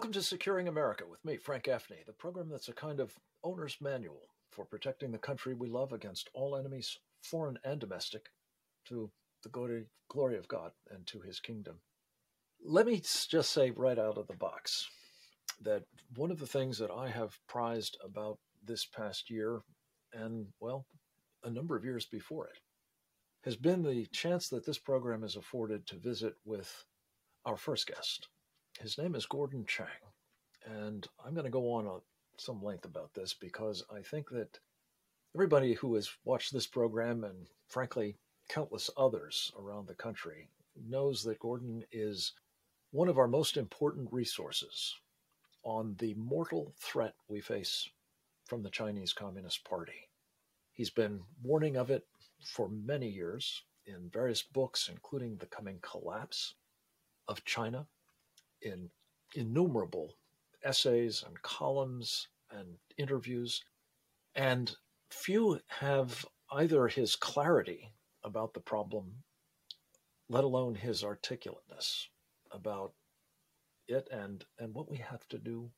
Welcome to Securing America with me, Frank Gaffney, the program that's a kind of owner's manual for protecting the country we love against all enemies, foreign and domestic, to the glory of God and to his kingdom. Let me just say right out of the box that one of the things that I have prized about this past year, and well, a number of years before it, has been the chance that this program has afforded to visit with our first guest. His name is Gordon Chang, and I'm going to go on some length about this because I think that everybody who has watched this program, and frankly, countless others around the country, knows that Gordon is one of our most important resources on the mortal threat we face from the Chinese Communist Party. He's been warning of it for many years in various books, including The Coming Collapse of China, in innumerable essays and columns and interviews. And few have either his clarity about the problem, let alone his articulateness about it and what we have to do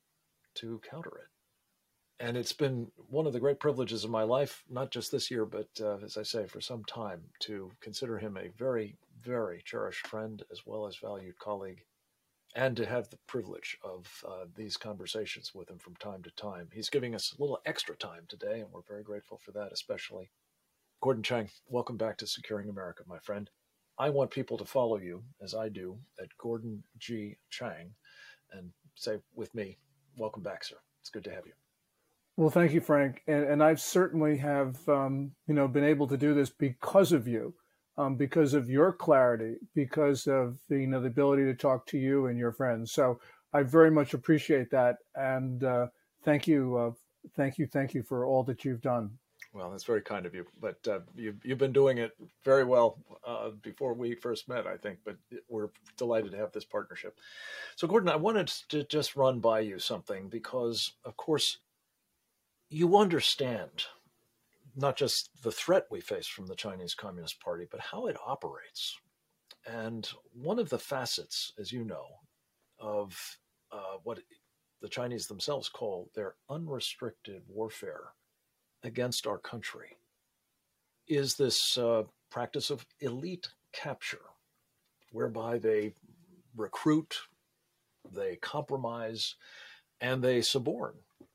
to counter it. And it's been one of the great privileges of my life, not just this year, but as I say, for some time, to consider him a very, very cherished friend as well as valued colleague, and to have the privilege of these conversations with him from time to time. He's giving us a little extra time today, and we're very grateful for that, especially. Gordon Chang, welcome back to Securing America, my friend. I want people to follow you, as I do, at Gordon G. Chang, and say with me, welcome back, sir. It's good to have you. Well, thank you, Frank. And I certainly have, been able to do this because of you. Because of your clarity, because of the ability to talk to you and your friends. So I very much appreciate that, and thank you for all that you've done. Well, that's very kind of you, but you've been doing it very well before we first met, I think. But we're delighted to have this partnership. So, Gordon, I wanted to just run by you something because, of course, you understand not just the threat we face from the Chinese Communist Party, but how it operates. And one of the facets, as you know, of what the Chinese themselves call their unrestricted warfare against our country is this practice of elite capture, whereby they recruit, they compromise, and they suborn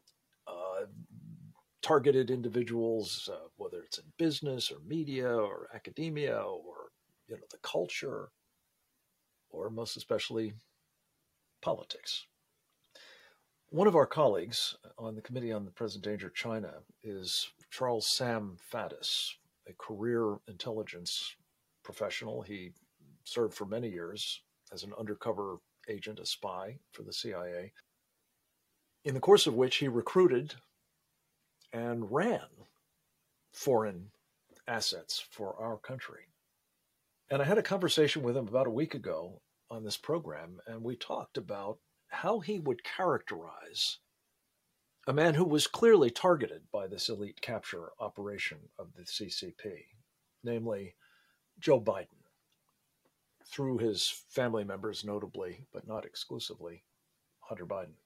targeted individuals, whether it's in business or media or academia or the culture, or most especially politics. One of our colleagues on the Committee on the Present Danger of China is Charles Sam Faddis, a career intelligence professional. He served for many years as an undercover agent, a spy for the CIA, in the course of which he recruited and ran foreign assets for our country. And I had a conversation with him about a week ago on this program, and we talked about how he would characterize a man who was clearly targeted by this elite capture operation of the CCP, namely Joe Biden, through his family members notably, but not exclusively, Hunter Biden.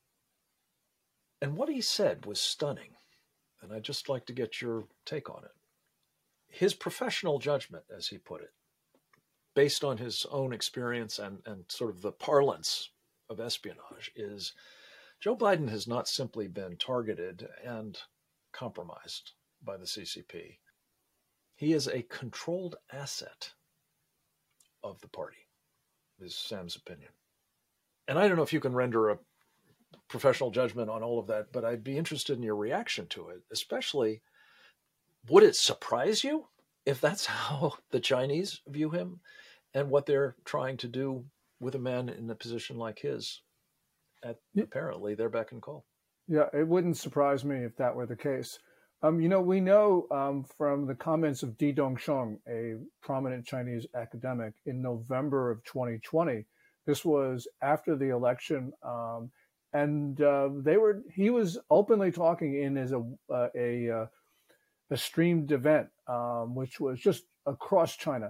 And what he said was stunning. And I'd just like to get your take on it. His professional judgment, as he put it, based on his own experience and sort of the parlance of espionage, is Joe Biden has not simply been targeted and compromised by the CCP. He is a controlled asset of the party, is Sam's opinion. And I don't know if you can render a professional judgment on all of that, but I'd be interested in your reaction to it, especially, would it surprise you if that's how the Chinese view him and what they're trying to do with a man in a position like his at apparently their beck and call? Yeah, it wouldn't surprise me if that were the case. We know from the comments of Di Dongsheng, a prominent Chinese academic, in November of 2020. This was after the election. And he was openly talking in as a streamed event, which was just across China.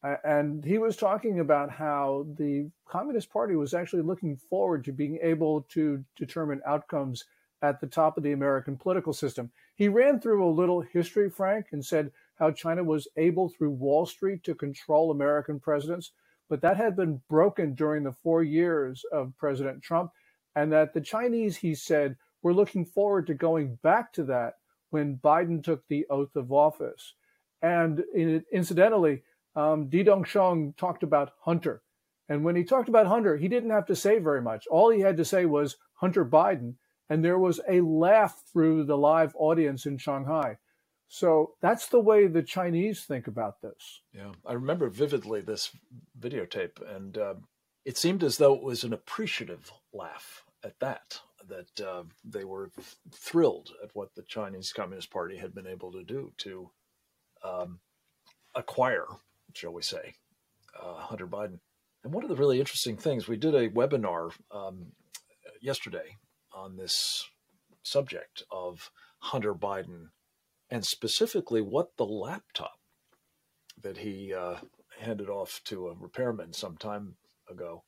And he was talking about how the Communist Party was actually looking forward to being able to determine outcomes at the top of the American political system. He ran through a little history, Frank, and said how China was able through Wall Street to control American presidents, but that had been broken during the 4 years of President Trump, and that the Chinese, he said, were looking forward to going back to that when Biden took the oath of office. And incidentally, Di Dongsheng talked about Hunter. And when he talked about Hunter, he didn't have to say very much. All he had to say was Hunter Biden. And there was a laugh through the live audience in Shanghai. So that's the way the Chinese think about this. Yeah, I remember vividly this videotape, and it seemed as though it was an appreciative laugh at that they were thrilled at what the Chinese Communist Party had been able to do to acquire, shall we say, Hunter Biden. And one of the really interesting things, we did a webinar yesterday on this subject of Hunter Biden, and specifically what the laptop that he handed off to a repairman some time ago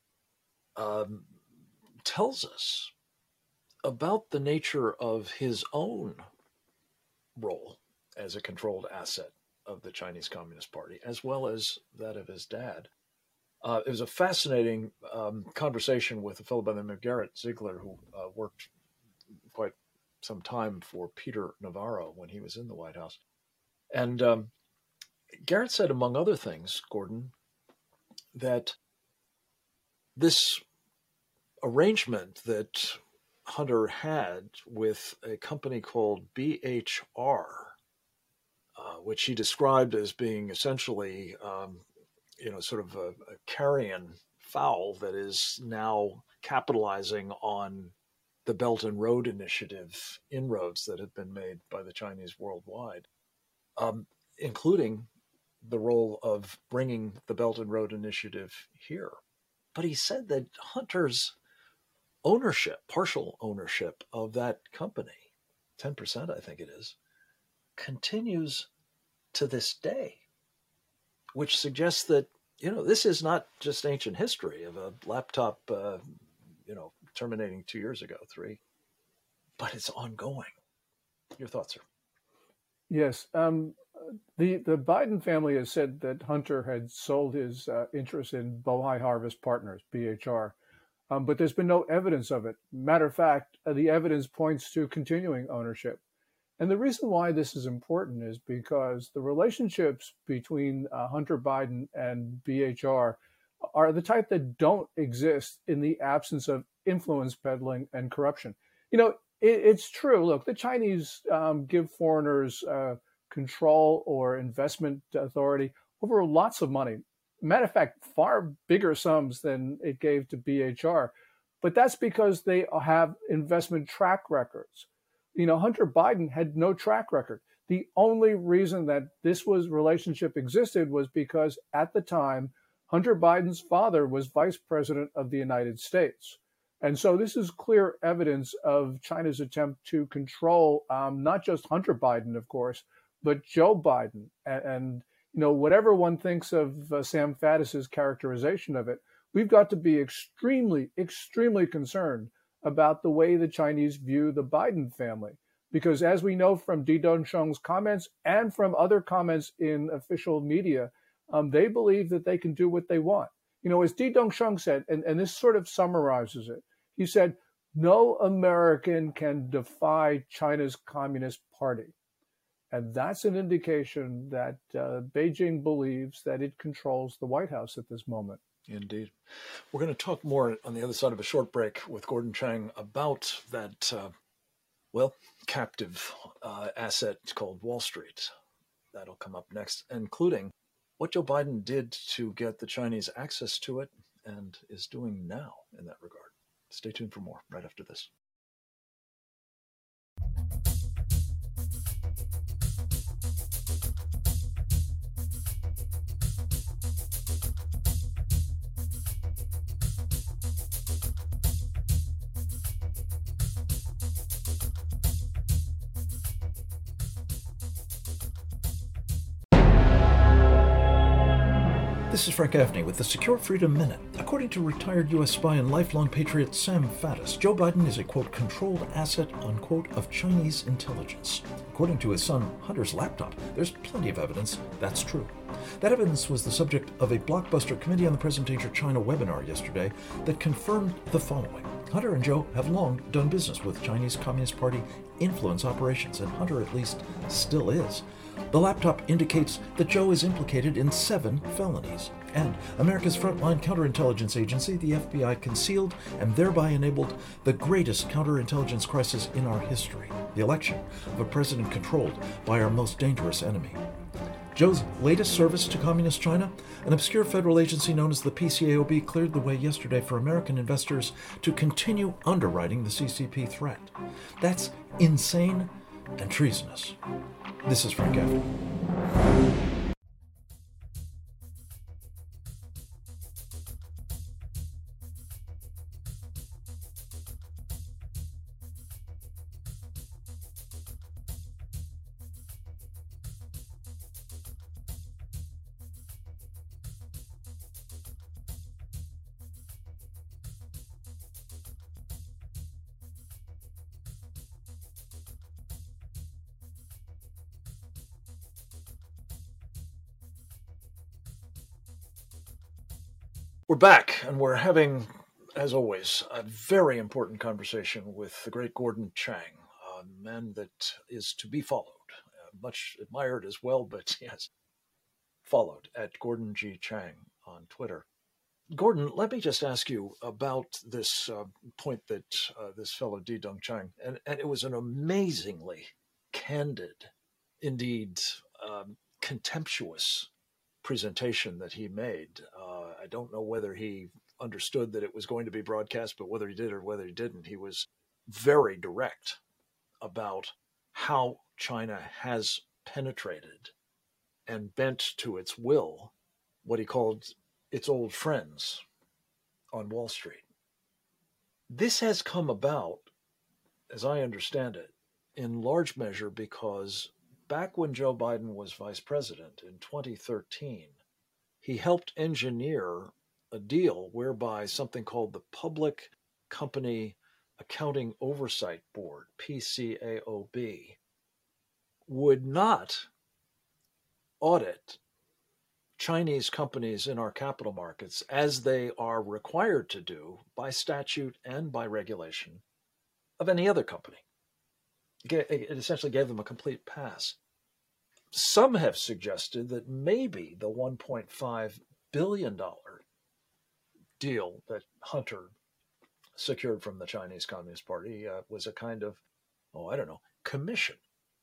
tells us about the nature of his own role as a controlled asset of the Chinese Communist Party, as well as that of his dad. It was a fascinating conversation with a fellow by the name of Garrett Ziegler, who worked quite some time for Peter Navarro when he was in the White House. And Garrett said, among other things, Gordon, that this arrangement that Hunter had with a company called BHR, which he described as being essentially, sort of a carrion fowl that is now capitalizing on the Belt and Road Initiative inroads that have been made by the Chinese worldwide, including the role of bringing the Belt and Road Initiative here. But he said that Hunter's ownership, partial ownership of that company, 10% I think it is, continues to this day, which suggests that, this is not just ancient history of a laptop, terminating 2 years ago, 3, but it's ongoing. Your thoughts, sir? Yes. The Biden family has said that Hunter had sold his interest in Bohai Harvest Partners, BHR, but there's been no evidence of it. Matter of fact, the evidence points to continuing ownership. And the reason why this is important is because the relationships between Hunter Biden and BHR are the type that don't exist in the absence of influence peddling and corruption. It's true. Look, the Chinese give foreigners control or investment authority over lots of money. Matter of fact, far bigger sums than it gave to BHR. But that's because they have investment track records. Hunter Biden had no track record. The only reason that this relationship existed was because at the time, Hunter Biden's father was vice president of the United States. And so this is clear evidence of China's attempt to control not just Hunter Biden, of course, but Joe Biden. And whatever one thinks of Sam Faddis's characterization of it, we've got to be extremely, extremely concerned about the way the Chinese view the Biden family. Because as we know from Di Dongsheng's comments and from other comments in official media, they believe that they can do what they want. As Di Dongsheng said, and this sort of summarizes it, he said, no American can defy China's Communist Party. And that's an indication that Beijing believes that it controls the White House at this moment. Indeed. We're going to talk more on the other side of a short break with Gordon Chang about that, captive asset called Wall Street. That'll come up next, including what Joe Biden did to get the Chinese access to it and is doing now in that regard. Stay tuned for more right after this. This is Frank Gaffney with the Secure Freedom Minute. According to retired U.S. spy and lifelong patriot Sam Faddis, Joe Biden is a, quote, controlled asset, unquote, of Chinese intelligence. According to his son Hunter's laptop, there's plenty of evidence that's true. That evidence was the subject of a blockbuster Committee on the Present Danger China webinar yesterday that confirmed the following. Hunter and Joe have long done business with Chinese Communist Party influence operations, and Hunter at least still is. The laptop indicates that Joe is implicated in 7 felonies, and America's frontline counterintelligence agency, the FBI, concealed and thereby enabled the greatest counterintelligence crisis in our history, the election of a president controlled by our most dangerous enemy. Joe's latest service to Communist China, an obscure federal agency known as the PCAOB, cleared the way yesterday for American investors to continue underwriting the CCP threat. That's insane and treasonous. This is Frank Gaffney. We're back, and we're having, as always, a very important conversation with the great Gordon Chang, a man that is to be followed, much admired as well, but yes, followed at Gordon G. Chang on Twitter. Gordon, let me just ask you about this point that this fellow D. Dong Chang, and it was an amazingly candid, indeed contemptuous presentation that he made. I don't know whether he understood that it was going to be broadcast, but whether he did or whether he didn't, he was very direct about how China has penetrated and bent to its will what he called its old friends on Wall Street. This has come about, as I understand it, in large measure because back when Joe Biden was vice president in 2013, he helped engineer a deal whereby something called the Public Company Accounting Oversight Board, PCAOB, would not audit Chinese companies in our capital markets as they are required to do by statute and by regulation of any other company. It essentially gave them a complete pass. Some have suggested that maybe the $1.5 billion deal that Hunter secured from the Chinese Communist Party was a kind of, commission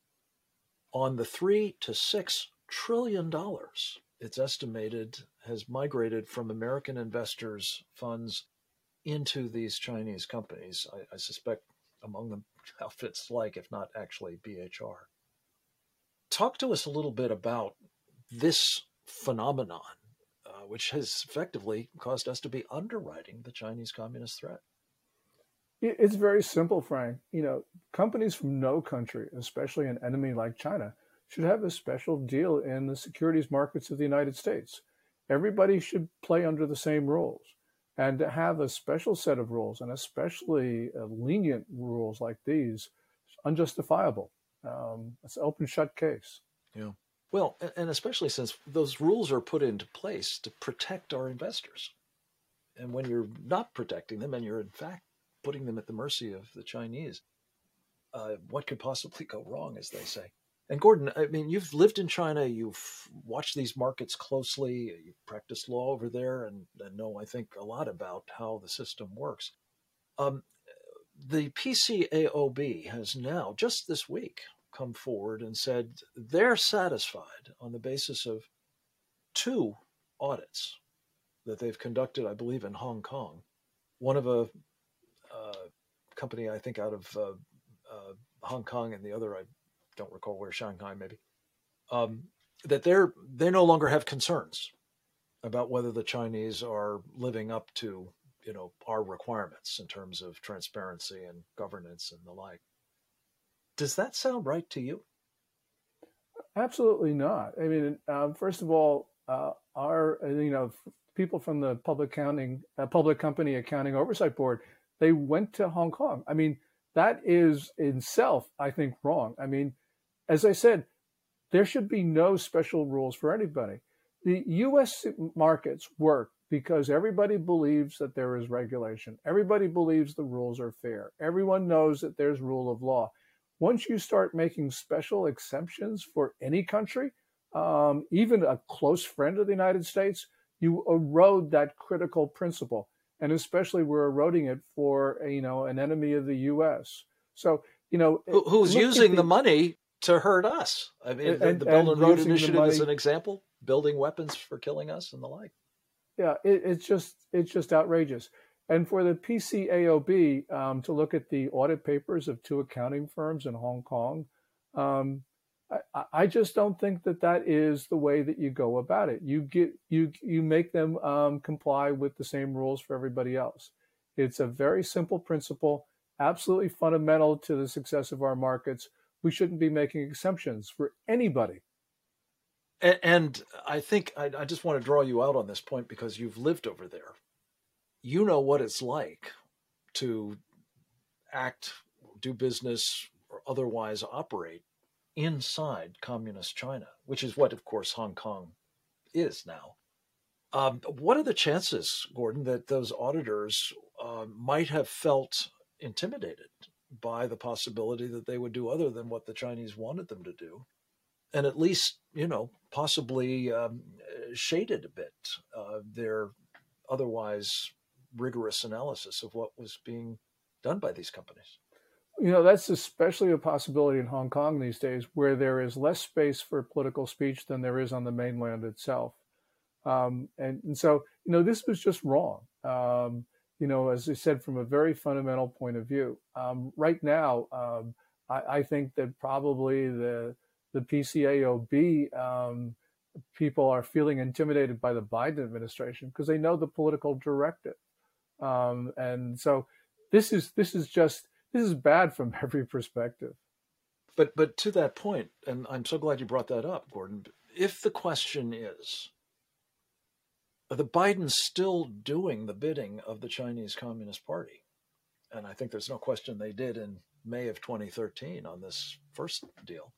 on the $3 to $6 trillion it's estimated has migrated from American investors' funds into these Chinese companies. I suspect among them outfits like, if not actually, BHR. Talk to us a little bit about this phenomenon, which has effectively caused us to be underwriting the Chinese communist threat. It's very simple, Frank. Companies from no country, especially an enemy like China, should have a special deal in the securities markets of the United States. Everybody should play under the same rules. And to have a special set of rules, and especially lenient rules like these, is unjustifiable. It's an open shut case. Yeah. Well, and especially since those rules are put into place to protect our investors. And when you're not protecting them and you're in fact putting them at the mercy of the Chinese, what could possibly go wrong, as they say? And Gordon, I mean, you've lived in China, you've watched these markets closely, you've practiced law over there, and know, I think, a lot about how the system works. The PCAOB has now, just this week, come forward and said they're satisfied on the basis of 2 audits that they've conducted, I believe, in Hong Kong. One of a company, I think, out of Hong Kong, and the other, I don't recall where, Shanghai maybe, that they no longer have concerns about whether the Chinese are living up to our requirements in terms of transparency and governance and the like. Does that sound right to you? Absolutely not. I mean, first of all, people from the Public Company Accounting Oversight Board, they went to Hong Kong. I mean, that is in itself, I think, wrong. I mean, as I said, there should be no special rules for anybody. The U.S. markets work because everybody believes that there is regulation. Everybody believes the rules are fair. Everyone knows that there's rule of law. Once you start making special exemptions for any country, even a close friend of the United States, you erode that critical principle. And especially we're eroding it for, an enemy of the U.S. So, who's using the money to hurt us. I mean, the Belt and Road Initiative is an example, building weapons for killing us and the like. Yeah, it's just outrageous. And for the PCAOB to look at the audit papers of two accounting firms in Hong Kong, I just don't think that is the way that you go about it. You make them comply with the same rules for everybody else. It's a very simple principle, absolutely fundamental to the success of our markets. We shouldn't be making exceptions for anybody. And I think I just want to draw you out on this point because you've lived over there. You know what it's like to act, do business, or otherwise operate inside communist China, which is what, of course, Hong Kong is now. What are the chances, Gordon, that those auditors might have felt intimidated by the possibility that they would do other than what the Chinese wanted them to do, and at least, possibly shaded a bit their otherwise rigorous analysis of what was being done by these companies? That's especially a possibility in Hong Kong these days, where there is less space for political speech than there is on the mainland itself. And so, this was just wrong. As I said, from a very fundamental point of view. Right now, I think that probably the PCAOB people are feeling intimidated by the Biden administration because they know the political directive. And so this is bad from every perspective. But to that point, and I'm so glad you brought that up, Gordon, if the question is, are the Bidens still doing the bidding of the Chinese Communist Party? And I think there's no question they did in May of 2013 on this first deal.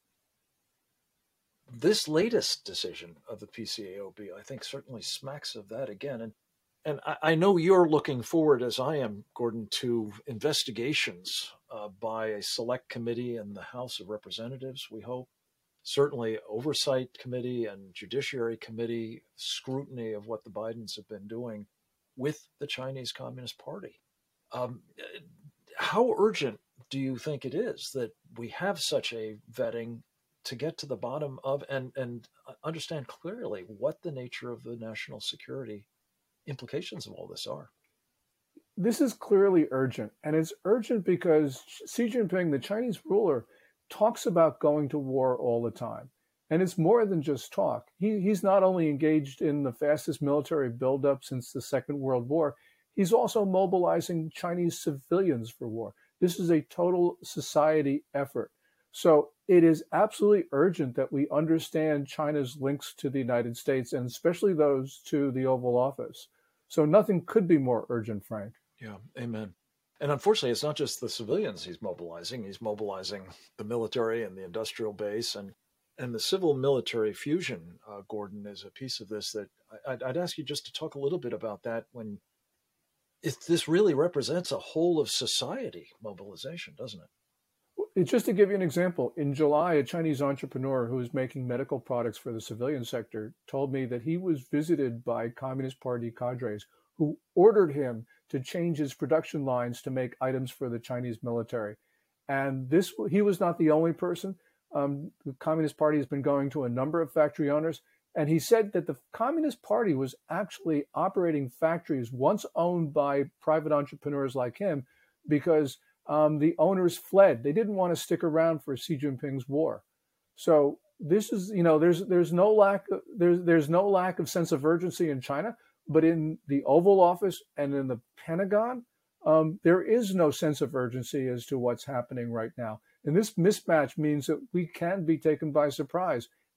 This latest decision of the PCAOB, I think, certainly smacks of that again. And I know you're looking forward, as I am, Gordon, to investigations by a select committee in the House of Representatives, we hope. Certainly oversight committee and judiciary committee scrutiny of what the Bidens have been doing with the Chinese Communist Party. How urgent do you think it is that we have such a vetting to get to the bottom of and understand clearly what the nature of the national security implications of all this are? This is clearly urgent, and it's urgent because Xi Jinping, the Chinese ruler, talks about going to war all the time. And it's more than just talk. He's not only engaged in the fastest military buildup since the Second World War, he's also mobilizing Chinese civilians for war. This is a total society effort. So it is absolutely urgent that we understand China's links to the United States, and especially those to the Oval Office. So nothing could be more urgent, Frank. Yeah, amen. And unfortunately, it's not just the civilians he's mobilizing. He's mobilizing the military and the industrial base. And the civil-military fusion, Gordon, is a piece of this that I'd ask you just to talk a little bit about that when this really represents a whole of society mobilization, doesn't it? Just to give you an example, in July, a Chinese entrepreneur who is making medical products for the civilian sector told me that he was visited by Communist Party cadres who ordered him to change his production lines to make items for the Chinese military. And he was not the only person. The Communist Party has been going to a number of factory owners. And he said that the Communist Party was actually operating factories once owned by private entrepreneurs like him because the owners fled. They didn't want to stick around for Xi Jinping's war. So this is, there's no lack of sense of urgency in China. But in the Oval Office and in the Pentagon, there is no sense of urgency as to what's happening right now. And this mismatch means that we can be taken by surprise.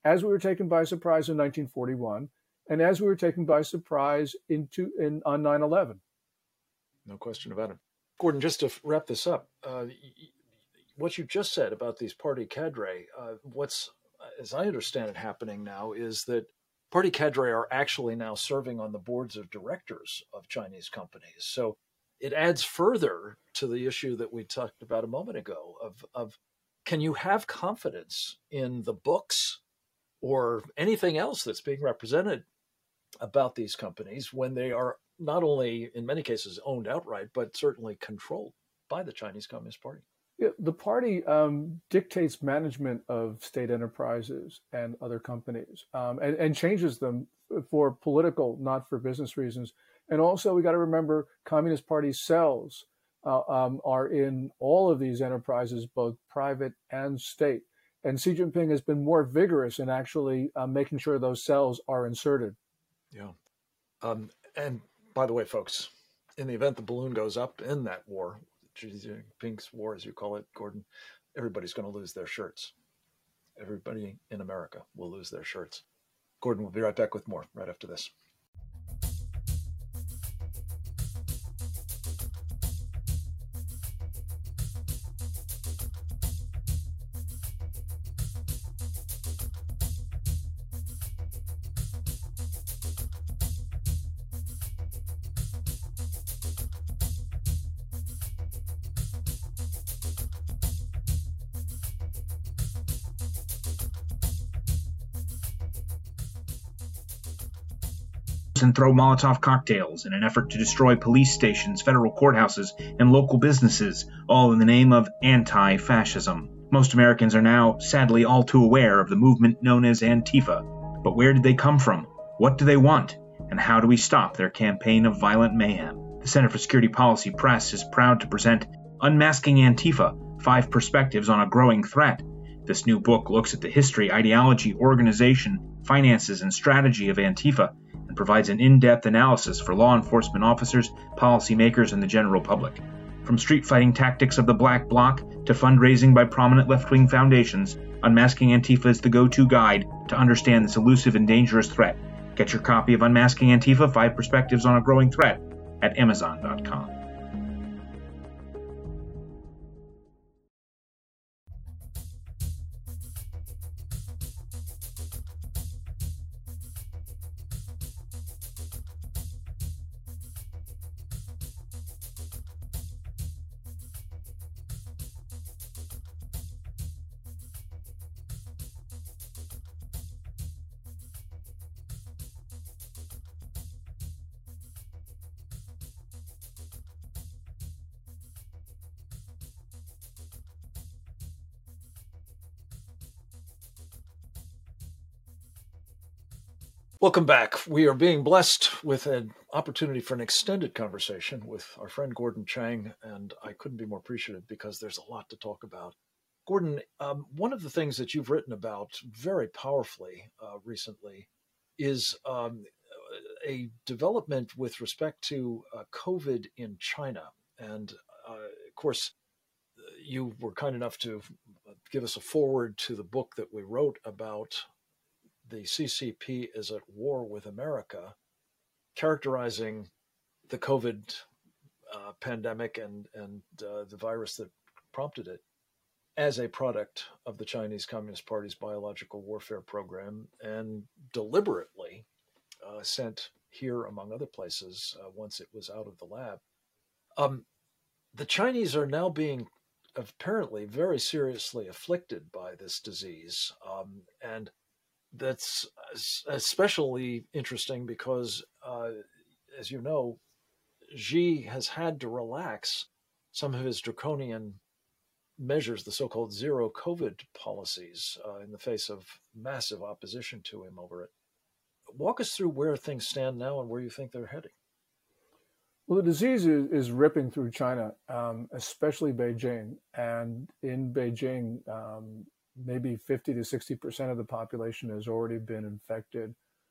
as we were taken by surprise in 1941, and as we were taken by surprise on 9/11. No question about it. Gordon, just to wrap this up, what you just said about these party cadre, what's, as I understand it, happening now is that party cadre are actually now serving on the boards of directors of Chinese companies. So it adds further to the issue that we talked about a moment ago of can you have confidence in the books or anything else that's being represented about these companies when they are not only in many cases owned outright, but certainly controlled by the Chinese Communist Party? Yeah, the party dictates management of state enterprises and other companies, and changes them for political, not for business reasons. And also, we got to remember, Communist Party cells are in all of these enterprises, both private and state. And Xi Jinping has been more vigorous in actually making sure those cells are inserted. Yeah. And by the way, folks, in the event the balloon goes up in that war, Xi Jinping's war, as you call it, Gordon, everybody's going to lose their shirts. Everybody in America will lose their shirts. Gordon, we'll be right back with more right after this. And throw Molotov cocktails in an effort to destroy police stations, federal courthouses, and local businesses, all in the name of anti-fascism. Most Americans are now, sadly, all too aware of the movement known as Antifa. But where did they come from? What do they want? And how do we stop their campaign of violent mayhem? The Center for Security Policy Press is proud to present Unmasking Antifa: 5 Perspectives on a Growing Threat. This new book looks at the history, ideology, organization, finances, and strategy of Antifa, and provides an in-depth analysis for law enforcement officers, policymakers, and the general public. From street fighting tactics of the Black Bloc to fundraising by prominent left-wing foundations, Unmasking Antifa is the go-to guide to understand this elusive and dangerous threat. Get your copy of Unmasking Antifa: 5 Perspectives on a Growing Threat at Amazon.com. Welcome back. We are being blessed with an opportunity for an extended conversation with our friend Gordon Chang, and I couldn't be more appreciative because there's a lot to talk about. Gordon, one of the things that you've written about very powerfully recently is a development with respect to COVID in China. And of course, you were kind enough to give us a foreword to the book that we wrote about the CCP is at war with America, characterizing the COVID pandemic and the virus that prompted it as a product of the Chinese Communist Party's biological warfare program, and deliberately sent here, among other places, once it was out of the lab. The Chinese are now being apparently very seriously afflicted by this disease, and that's especially interesting because, as you know, Xi has had to relax some of his draconian measures, the so-called zero COVID policies, in the face of massive opposition to him over it. Walk us through where things stand now and where you think they're heading. Well, the disease is ripping through China, especially Beijing. And in Beijing, maybe 50 to 60% of the population has already been infected.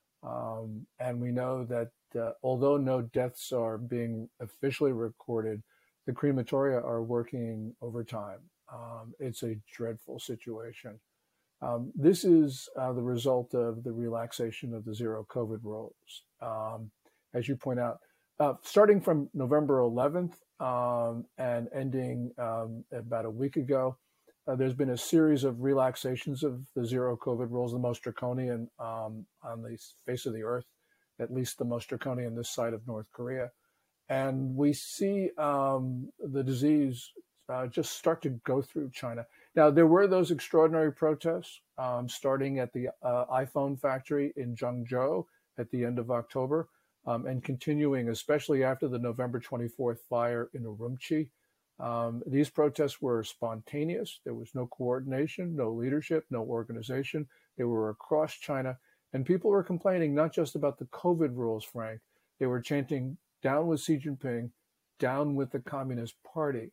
And we know that although no deaths are being officially recorded, the crematoria are working overtime. It's a dreadful situation. This is the result of the relaxation of the zero COVID rules. As you point out, starting from November 11th and ending about a week ago, there's been a series of relaxations of the zero COVID rules, the most draconian on the face of the earth, at least the most draconian this side of North Korea. And we see the disease just start to go through China. Now, there were those extraordinary protests starting at the iPhone factory in Zhengzhou at the end of October and continuing, especially after the November 24th fire in Urumqi. These protests were spontaneous. There was no coordination, no leadership, no organization. They were across China. And people were complaining not just about the COVID rules, Frank. They were chanting, down with Xi Jinping, down with the Communist Party.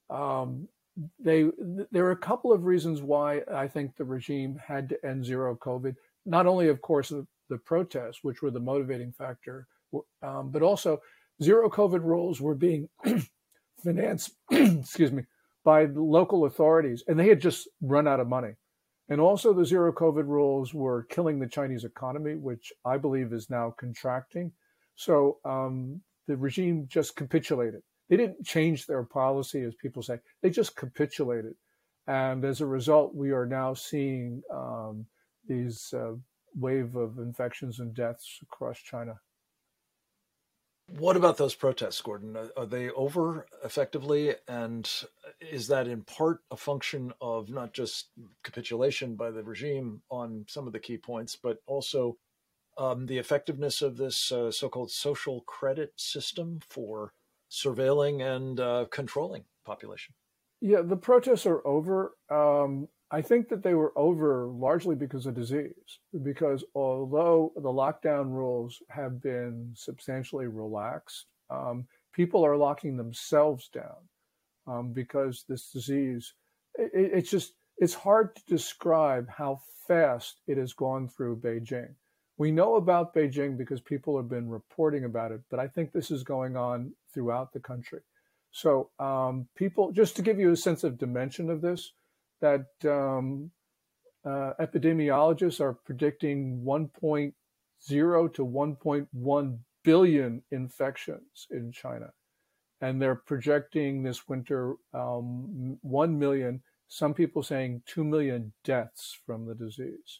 There are a couple of reasons why I think the regime had to end zero COVID. Not only, of course, the protests, which were the motivating factor, but also zero COVID rules were being financed, excuse me, by the local authorities, and they had just run out of money. And also the zero COVID rules were killing the Chinese economy, which I believe is now contracting. So the regime just capitulated. They didn't change their policy, as people say. They just capitulated. And as a result, we are now seeing these wave of infections and deaths across China. What about those protests, Gordon? Are they over effectively? And is that in part a function of not just capitulation by the regime on some of the key points, but also the effectiveness of this so-called social credit system for surveilling and controlling population? Yeah, the protests are over. I think that they were over largely because of disease, because although the lockdown rules have been substantially relaxed, people are locking themselves down because this disease, it's hard to describe how fast it has gone through Beijing. We know about Beijing because people have been reporting about it, but I think this is going on throughout the country. So people, just to give you a sense of dimension of this, that epidemiologists are predicting 1.0 to 1.1 billion infections in China. And they're projecting this winter 1 million, some people saying 2 million deaths from the disease.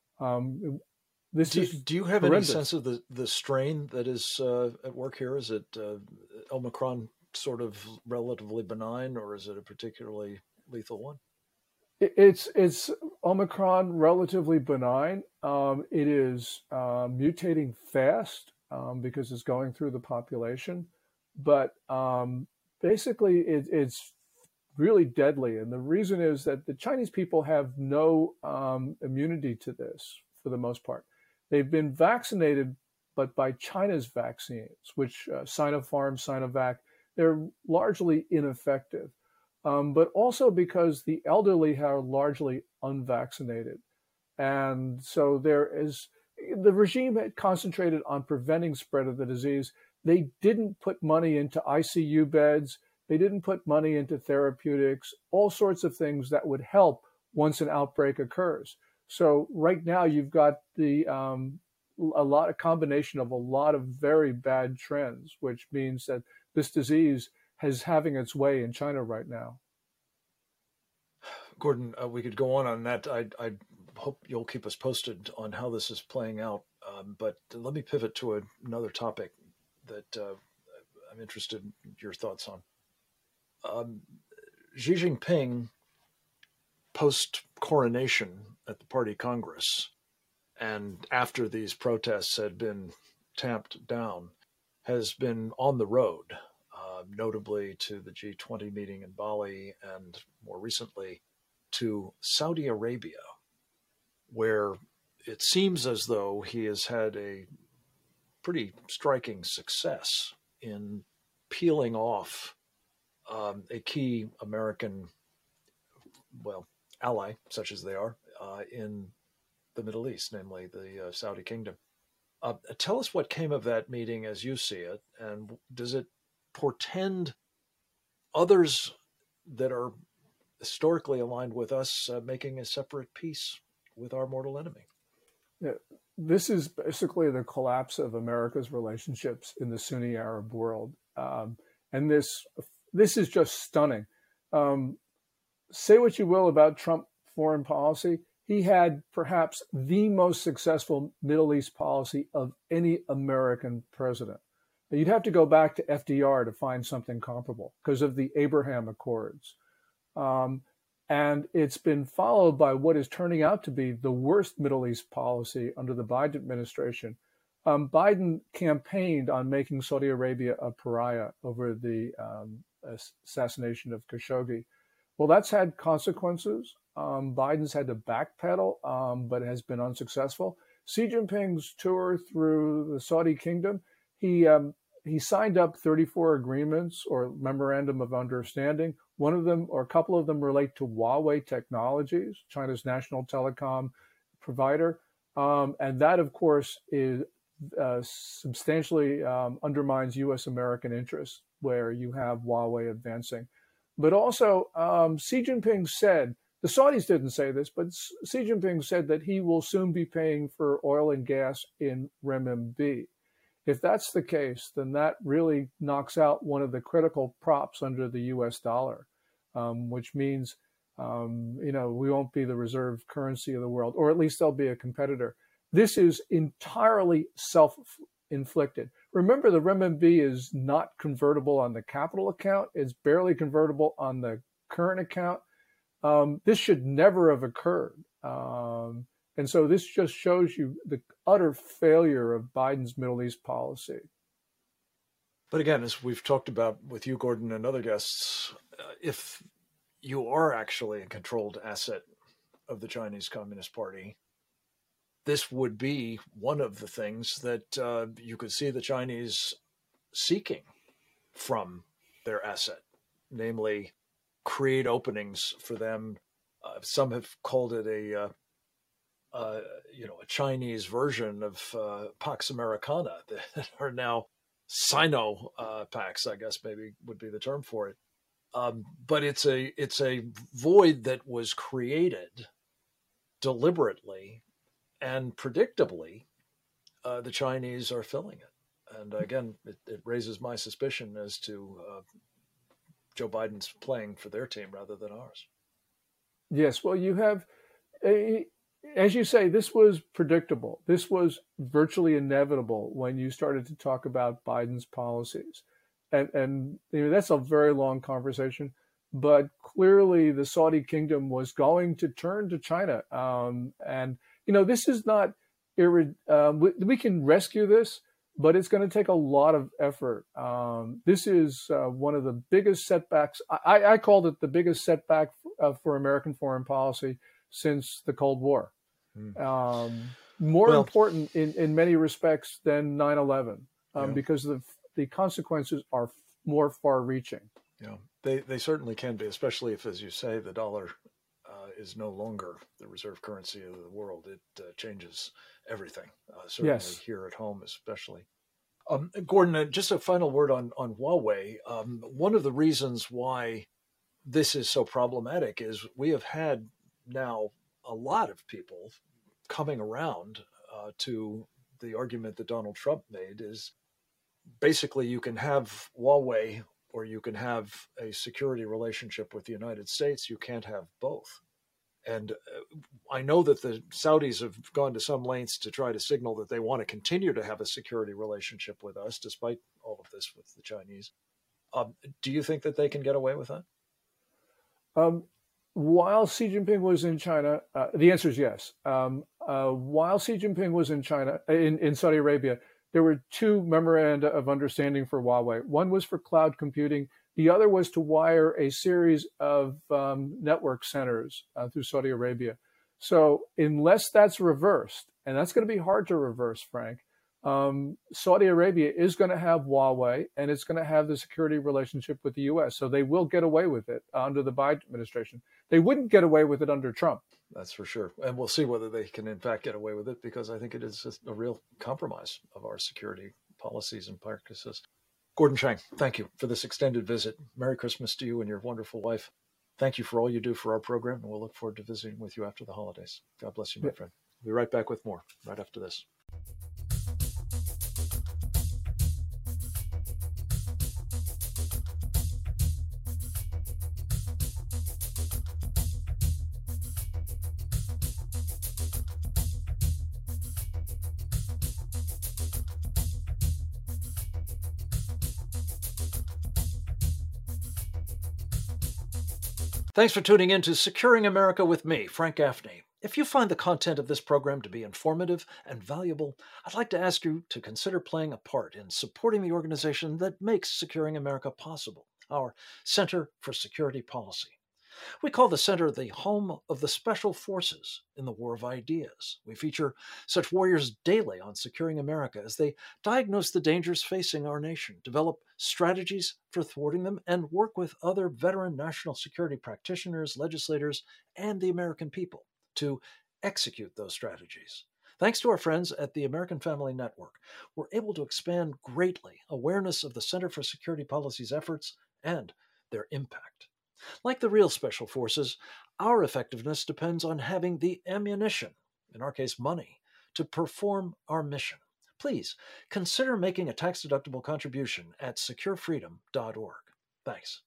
Do you have any sense of the strain that is at work here? Is it Omicron sort of relatively benign, or is it a particularly lethal one? It's Omicron relatively benign. It is mutating fast because it's going through the population, but basically it's really deadly. And the reason is that the Chinese people have no immunity to this for the most part. They've been vaccinated, but by China's vaccines, which Sinopharm, Sinovac, they're largely ineffective. But also because the elderly are largely unvaccinated. And so the regime had concentrated on preventing spread of the disease. They didn't put money into ICU beds. They didn't put money into therapeutics, all sorts of things that would help once an outbreak occurs. So right now you've got a combination of a lot of very bad trends, which means that this disease is having its way in China right now. Gordon, we could go on that. I hope you'll keep us posted on how this is playing out. But let me pivot to another topic that I'm interested in your thoughts on. Xi Jinping, post-coronation at the Party Congress, and after these protests had been tamped down, has been on the road, notably to the G20 meeting in Bali and more recently to Saudi Arabia, where it seems as though he has had a pretty striking success in peeling off a key American, ally, such as they are, in the Middle East, namely the Saudi Kingdom. Tell us what came of that meeting as you see it, and does it portend others that are historically aligned with us making a separate peace with our mortal enemy. Yeah. This is basically the collapse of America's relationships in the Sunni Arab world. And this is just stunning. Say what you will about Trump foreign policy. He had perhaps the most successful Middle East policy of any American president. You'd have to go back to FDR to find something comparable because of the Abraham Accords. And it's been followed by what is turning out to be the worst Middle East policy under the Biden administration. Biden campaigned on making Saudi Arabia a pariah over the assassination of Khashoggi. Well, that's had consequences. Biden's had to backpedal, but has been unsuccessful. Xi Jinping's tour through the Saudi kingdom, he signed up 34 agreements or memorandum of understanding. One of them, or a couple of them, relate to Huawei Technologies, China's national telecom provider. And that, of course, is substantially undermines U.S.-American interests, where you have Huawei advancing. But also, Xi Jinping said, the Saudis didn't say this, but Xi Jinping said that he will soon be paying for oil and gas in renminbi. If that's the case, then that really knocks out one of the critical props under the U.S. dollar, which means, we won't be the reserve currency of the world, or at least there'll be a competitor. This is entirely self-inflicted. Remember, the renminbi is not convertible on the capital account. It's barely convertible on the current account. This should never have occurred. And so this just shows you the utter failure of Biden's Middle East policy. But again, as we've talked about with you, Gordon, and other guests, if you are actually a controlled asset of the Chinese Communist Party, this would be one of the things that you could see the Chinese seeking from their asset, namely create openings for them. Some have called it a Chinese version of Pax Americana that are now Sino Pax, I guess maybe would be the term for it. But it's a void that was created deliberately and predictably. The Chinese are filling it. And again, it raises my suspicion as to Joe Biden's playing for their team rather than ours. Yes, well, you have, as you say, this was predictable. This was virtually inevitable when you started to talk about Biden's policies. And that's a very long conversation. But clearly the Saudi kingdom was going to turn to China. This is not, we can rescue this, but it's going to take a lot of effort. This is one of the biggest setbacks. I called it the biggest setback for American foreign policy since the Cold War. More important in many respects than 9/11, because the consequences are more far-reaching. Yeah, they certainly can be, especially if, as you say, the dollar is no longer the reserve currency of the world. It changes everything, certainly yes. Here at home especially. Gordon, just a final word on Huawei. One of the reasons why this is so problematic is we have had now a lot of people coming around to the argument that Donald Trump made is basically you can have Huawei or you can have a security relationship with the United States. You can't have both. And I know that the Saudis have gone to some lengths to try to signal that they want to continue to have a security relationship with us, despite all of this with the Chinese. Do you think that they can get away with that? While Xi Jinping was in China, the answer is yes. While Xi Jinping was in China, in Saudi Arabia, there were two memoranda of understanding for Huawei. One was for cloud computing. The other was to wire a series of network centers through Saudi Arabia. So unless that's reversed, and that's going to be hard to reverse, Frank, Saudi Arabia is going to have Huawei, and it's going to have the security relationship with the U.S. So they will get away with it under the Biden administration. They wouldn't get away with it under Trump. That's for sure. And we'll see whether they can, in fact, get away with it, because I think it is just a real compromise of our security policies and practices. Gordon Chang, thank you for this extended visit. Merry Christmas to you and your wonderful wife. Thank you for all you do for our program, and we'll look forward to visiting with you after the holidays. God bless you, my Yeah. friend. We'll be right back with more right after this. Thanks for tuning in to Securing America with me, Frank Gaffney. If you find the content of this program to be informative and valuable, I'd like to ask you to consider playing a part in supporting the organization that makes Securing America possible, our Center for Security Policy. We call the center the home of the special forces in the war of ideas. We feature such warriors daily on Securing America as they diagnose the dangers facing our nation, develop strategies for thwarting them, and work with other veteran national security practitioners, legislators, and the American people to execute those strategies. Thanks to our friends at the American Family Network, we're able to expand greatly awareness of the Center for Security Policy's efforts and their impact. Like the real special forces, our effectiveness depends on having the ammunition, in our case money, to perform our mission. Please consider making a tax-deductible contribution at securefreedom.org. Thanks.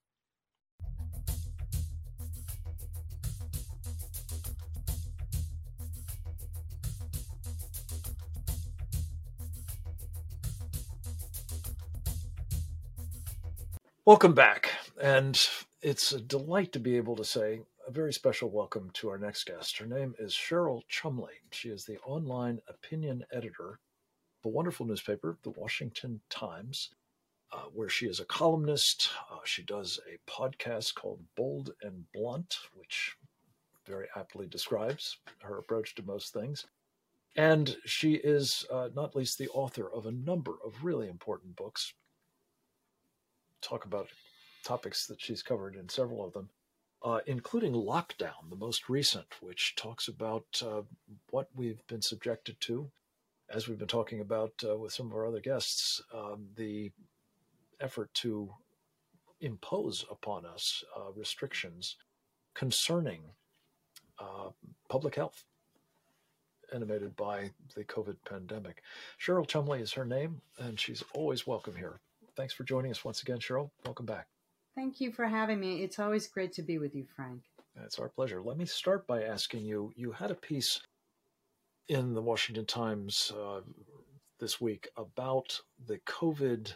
Welcome back, and it's a delight to be able to say a very special welcome to our next guest. Her name is Cheryl Chumley. She is the online opinion editor of a wonderful newspaper, The Washington Times, where she is a columnist. She does a podcast called Bold and Blunt, which very aptly describes her approach to most things. And she is not least the author of a number of really important books. Talk about topics that she's covered in several of them, including Lockdown, the most recent, which talks about what we've been subjected to, as we've been talking about with some of our other guests, the effort to impose upon us restrictions concerning public health, animated by the COVID pandemic. Cheryl Chumley is her name, and she's always welcome here. Thanks for joining us once again, Cheryl. Welcome back. Thank you for having me. It's always great to be with you, Frank. It's our pleasure. Let me start by asking you, you had a piece in the Washington Times this week about the COVID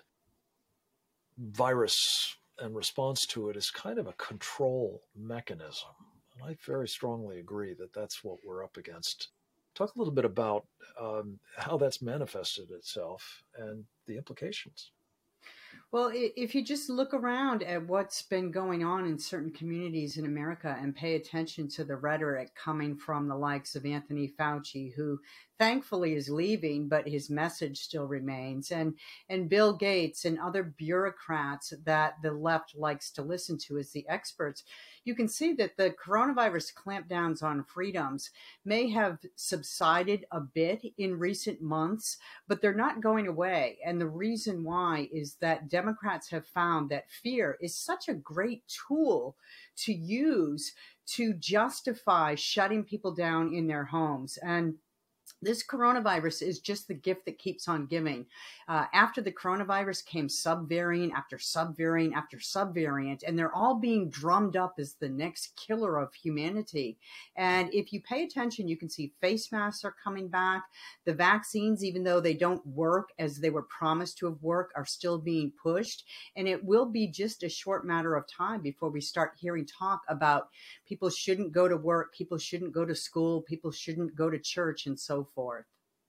virus and response to it as kind of a control mechanism. And I very strongly agree that that's what we're up against. Talk a little bit about how that's manifested itself and the implications. Well, if you just look around at what's been going on in certain communities in America and pay attention to the rhetoric coming from the likes of Anthony Fauci, who thankfully is leaving, but his message still remains, and Bill Gates and other bureaucrats that the left likes to listen to as the experts, you can see that the coronavirus clampdowns on freedoms may have subsided a bit in recent months, but they're not going away. And the reason why is that Democrats have found that fear is such a great tool to use to justify shutting people down in their homes. And this coronavirus is just the gift that keeps on giving. After the coronavirus came subvariant after subvariant after subvariant, and they're all being drummed up as the next killer of humanity. And if you pay attention, you can see face masks are coming back. The vaccines, even though they don't work as they were promised to have worked, are still being pushed. And it will be just a short matter of time before we start hearing talk about people shouldn't go to work, people shouldn't go to school, people shouldn't go to church, and so forth.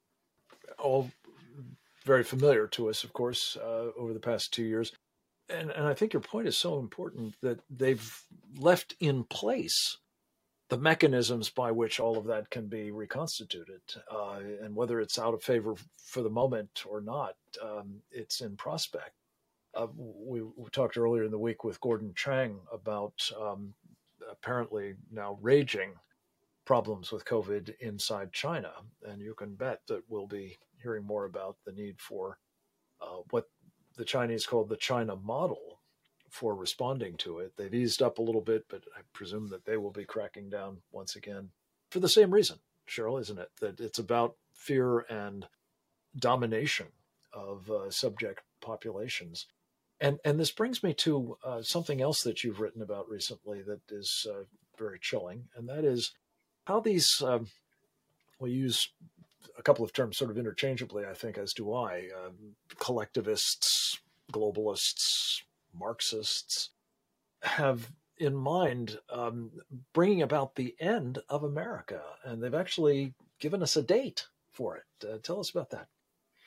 All very familiar to us, of course, over the past 2 years. And I think your point is so important that they've left in place the mechanisms by which all of that can be reconstituted. And whether it's out of favor for the moment or not, it's in prospect. We talked earlier in the week with Gordon Chang about apparently now raging problems with COVID inside China. And you can bet that we'll be hearing more about the need for what the Chinese call the China model for responding to it. They've eased up a little bit, but I presume that they will be cracking down once again for the same reason, Cheryl, isn't it? That it's about fear and domination of subject populations. And this brings me to something else that you've written about recently that is very chilling, and that is how these, we use a couple of terms sort of interchangeably, I think, as do I, collectivists, globalists, Marxists, have in mind bringing about the end of America. And they've actually given us a date for it. Tell us about that.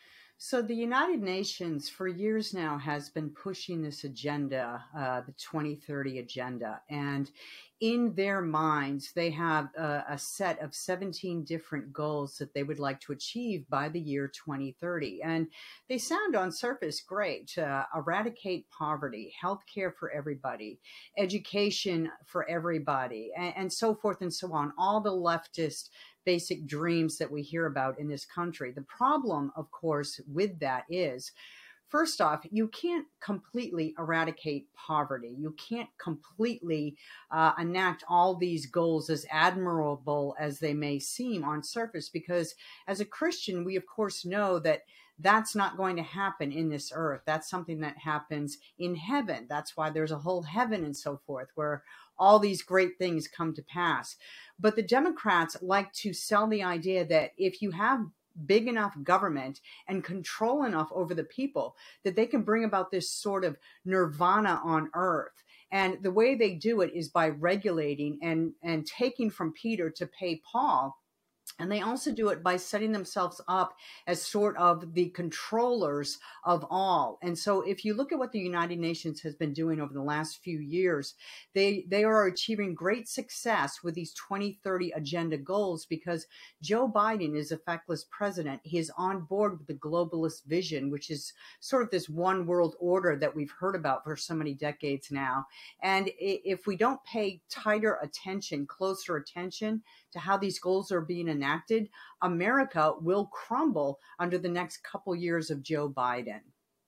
So the United Nations for years now has been pushing this agenda, the 2030 agenda. And in their minds, they have a set of 17 different goals that they would like to achieve by the year 2030. And they sound on surface great. Eradicate poverty, healthcare for everybody, education for everybody, and so forth and so on. All the leftist basic dreams that we hear about in this country. The problem, of course, with that is, first off, you can't completely eradicate poverty. You can't completely enact all these goals, as admirable as they may seem on surface, because as a Christian, we of course know that that's not going to happen in this earth. That's something that happens in heaven. That's why there's a whole heaven and so forth, where all these great things come to pass. But the Democrats like to sell the idea that if you have big enough government and control enough over the people, that they can bring about this sort of nirvana on earth. And the way they do it is by regulating and taking from Peter to pay Paul. And they also do it by setting themselves up as sort of the controllers of all. And so if you look at what the United Nations has been doing over the last few years, they are achieving great success with these 2030 agenda goals, because Joe Biden is a feckless president. He is on board with the globalist vision, which is sort of this one world order that we've heard about for so many decades now. And if we don't pay tighter attention, closer attention to how these goals are being enacted, America will crumble under the next couple years of Joe Biden.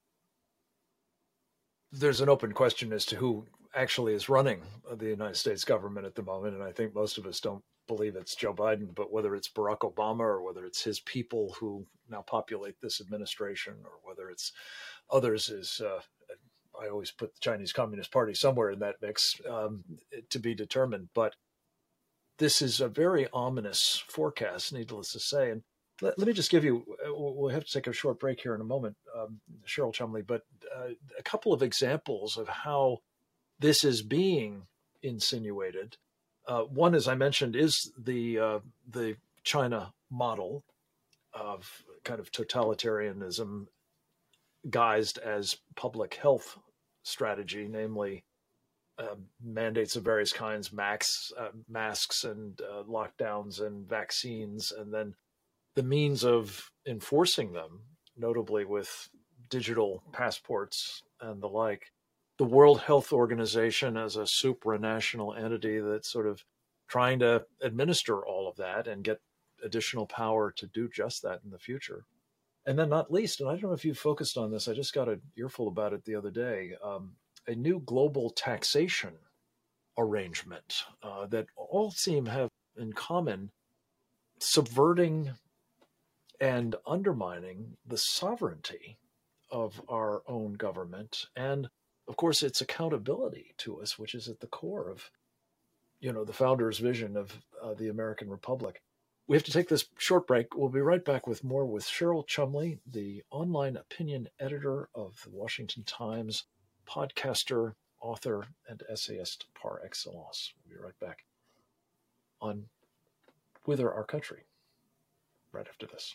There's an open question as to who actually is running the United States government at the moment. And I think most of us don't believe it's Joe Biden, but whether it's Barack Obama or whether it's his people who now populate this administration, or whether it's others, is I always put the Chinese Communist Party somewhere in that mix, to be determined. But this is a very ominous forecast, needless to say. And let me just give you, we'll have to take a short break here in a moment, Cheryl Chumley, but a couple of examples of how this is being insinuated. One, as I mentioned, is the China model of kind of totalitarianism guised as public health strategy, namely mandates of various kinds, masks and lockdowns and vaccines, and then the means of enforcing them, notably with digital passports and the like. The World Health Organization as a supranational entity that's sort of trying to administer all of that and get additional power to do just that in the future. And then not least, and I don't know if you focused on this, I just got an earful about it the other day, a new global taxation arrangement that all seem have in common subverting and undermining the sovereignty of our own government, and of course its accountability to us, which is at the core of, the founder's vision of the American Republic. We have to take this short break. We'll be right back with more with Cheryl Chumley, the online opinion editor of the Washington Times, podcaster, author, and essayist par excellence. We'll be right back on Whither Our Country, right after this.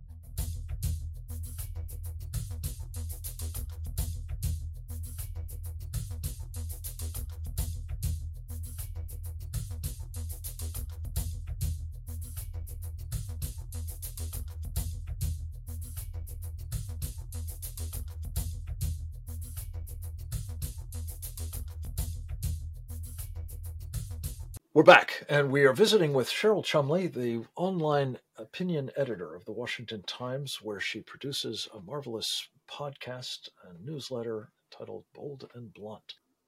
We're back, and we are visiting with Cheryl Chumley, the online opinion editor of the Washington Times, where she produces a marvelous podcast and newsletter titled Bold and Blunt.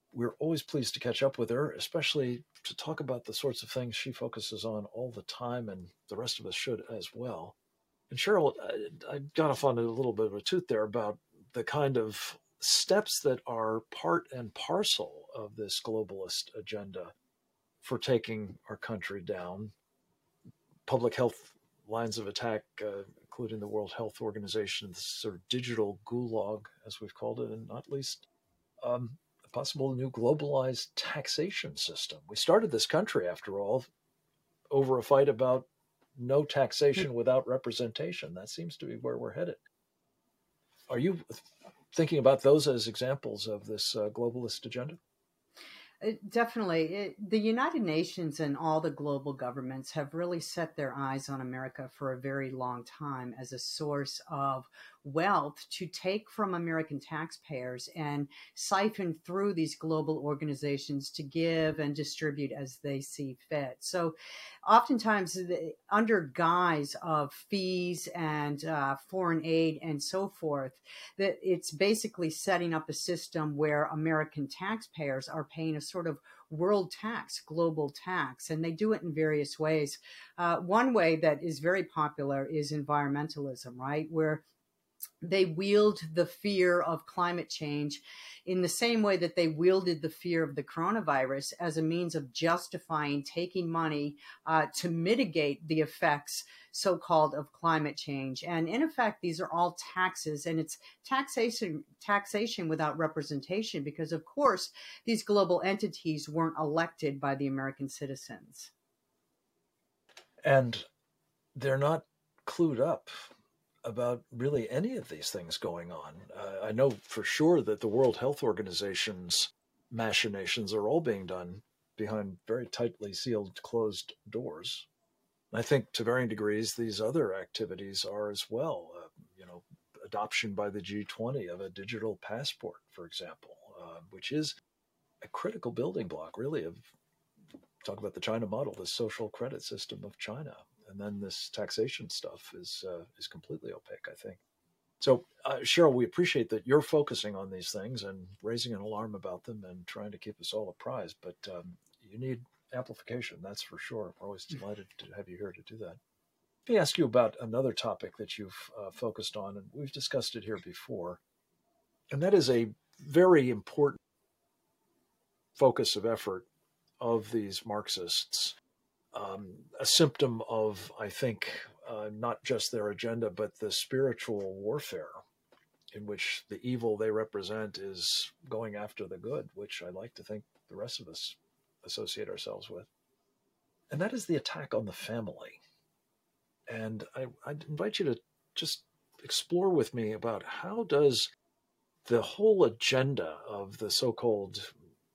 We're always pleased to catch up with her, especially to talk about the sorts of things she focuses on all the time, and the rest of us should as well. And Cheryl, I got off on a little bit of a toot there about the kind of steps that are part and parcel of this globalist agenda for taking our country down. Public health lines of attack, including the World Health Organization, this sort of digital gulag, as we've called it, and not least a possible new globalized taxation system. We started this country, after all, over a fight about no taxation without representation. That seems to be where we're headed. Are you thinking about those as examples of this globalist agenda? Definitely. The United Nations and all the global governments have really set their eyes on America for a very long time as a source of wealth to take from American taxpayers and siphon through these global organizations to give and distribute as they see fit. So oftentimes, under guise of fees and foreign aid and so forth, that it's basically setting up a system where American taxpayers are paying a sort of world tax, global tax, and they do it in various ways. One way that is very popular is environmentalism, right? Where they wield the fear of climate change in the same way that they wielded the fear of the coronavirus as a means of justifying taking money to mitigate the effects, so-called, of climate change. And in effect, these are all taxes, and it's taxation without representation, because of course, these global entities weren't elected by the American citizens. And they're not clued up about really any of these things going on. I know for sure that the World Health Organization's machinations are all being done behind very tightly sealed, closed doors. I think to varying degrees, these other activities are as well. Adoption by the G20 of a digital passport, for example, which is a critical building block, really, of talk about the China model, the social credit system of China. And then this taxation stuff is completely opaque, I think. So, Cheryl, we appreciate that you're focusing on these things and raising an alarm about them and trying to keep us all apprised. But you need amplification, that's for sure. We're always delighted to have you here to do that. Let me ask you about another topic that you've focused on, and we've discussed it here before. And that is a very important focus of effort of these Marxists. A symptom of, I think, not just their agenda, but the spiritual warfare in which the evil they represent is going after the good, which I like to think the rest of us associate ourselves with. And that is the attack on the family. And I'd invite you to just explore with me about how does the whole agenda of the so-called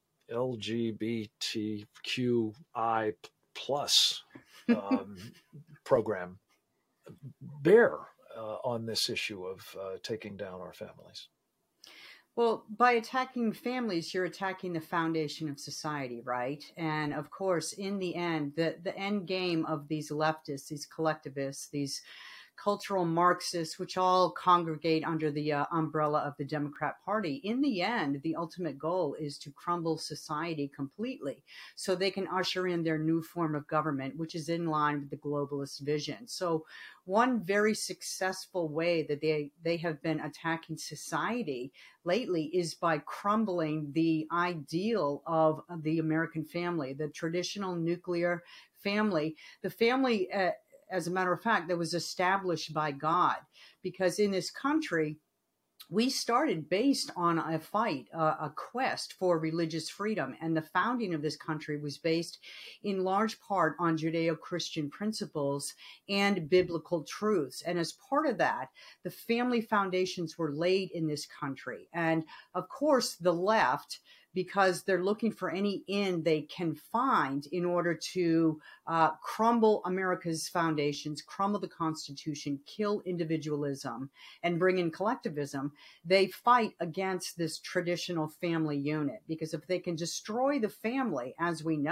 LGBTQI plus program bear on this issue of taking down our families? Well, by attacking families, you're attacking the foundation of society, right? And of course, in the end, the end game of these leftists, these collectivists, these cultural Marxists, which all congregate under the umbrella of the Democrat Party. In the end, the ultimate goal is to crumble society completely so they can usher in their new form of government, which is in line with the globalist vision. So one very successful way that they have been attacking society lately is by crumbling the ideal of the American family, the traditional nuclear family, the family as a matter of fact, that was established by God, because in this country, we started based on a fight, a quest for religious freedom. And the founding of this country was based in large part on Judeo-Christian principles and biblical truths. And as part of that, the family foundations were laid in this country. And of course, the left, because they're looking for any end they can find in order to crumble America's foundations, crumble the Constitution, kill individualism, and bring in collectivism, they fight against this traditional family unit. Because if they can destroy the family as we know it,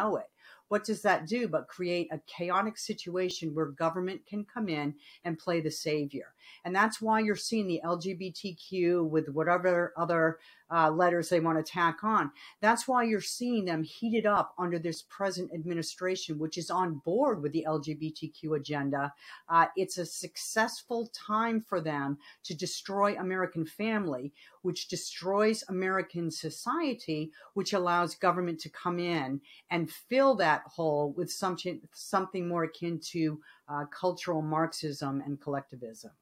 what does that do but create a chaotic situation where government can come in and play the savior? And that's why you're seeing the LGBTQ with whatever other letters they want to tack on. That's why you're seeing them heated up under this present administration, which is on board with the LGBTQ agenda. It's a successful time for them to destroy American family, which destroys American society, which allows government to come in and fill that hole with something more akin to cultural Marxism and collectivism.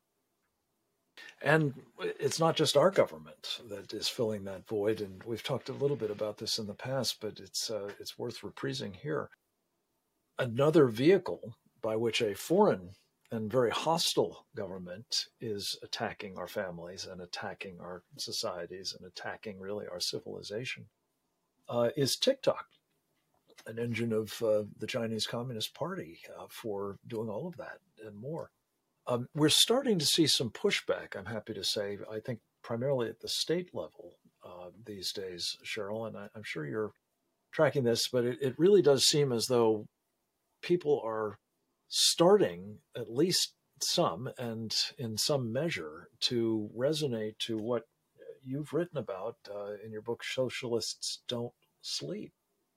And it's not just our government that is filling that void. And we've talked a little bit about this in the past, but it's worth reprising here. Another vehicle by which a foreign and very hostile government is attacking our families and attacking our societies and attacking really our civilization is TikTok, an engine of the Chinese Communist Party for doing all of that and more. We're starting to see some pushback, I'm happy to say, I think primarily at the state level these days, Cheryl, and I'm sure you're tracking this, but it really does seem as though people are starting, at least some, and in some measure, to resonate to what you've written about in your book, Socialists Don't Sleep.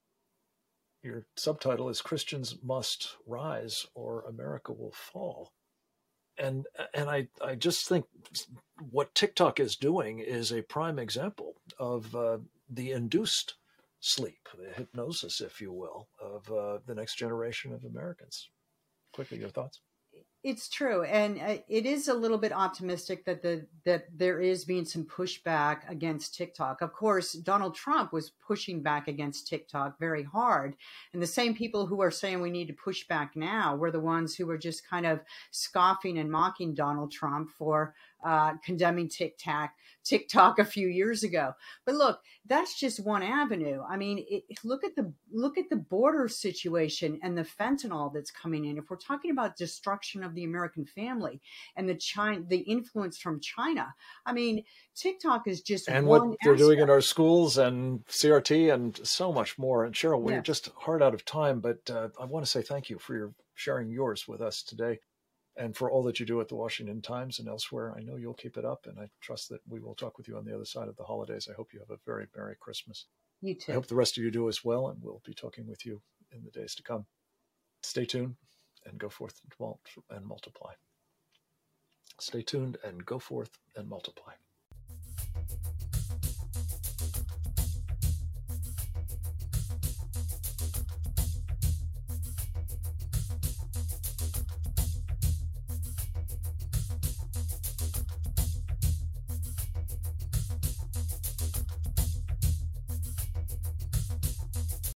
Your subtitle is Christians Must Rise or America Will Fall. And I just think what TikTok is doing is a prime example of the induced sleep, the hypnosis, if you will, of the next generation of Americans. Quickly, your thoughts? It's true, and it is a little bit optimistic that there is being some pushback against TikTok. Of course, Donald Trump was pushing back against TikTok very hard, and the same people who are saying we need to push back now were the ones who were just kind of scoffing and mocking Donald Trump for condemning TikTok a few years ago. But look, that's just one avenue. I mean, look at the border situation and the fentanyl that's coming in. If we're talking about destruction of the American family and the influence from China, I mean, TikTok is just and one what they're aspect. doing in our schools and CRT and so much more. And Cheryl, we're Yeah. just hard out of time, but I want to say thank you for sharing yours with us today. And for all that you do at the Washington Times and elsewhere. I know you'll keep it up, and I trust that we will talk with you on the other side of the holidays. I hope you have a very Merry Christmas. You too. I hope the rest of you do as well, and we'll be talking with you in the days to come. Stay tuned and go forth and multiply. Stay tuned and go forth and multiply.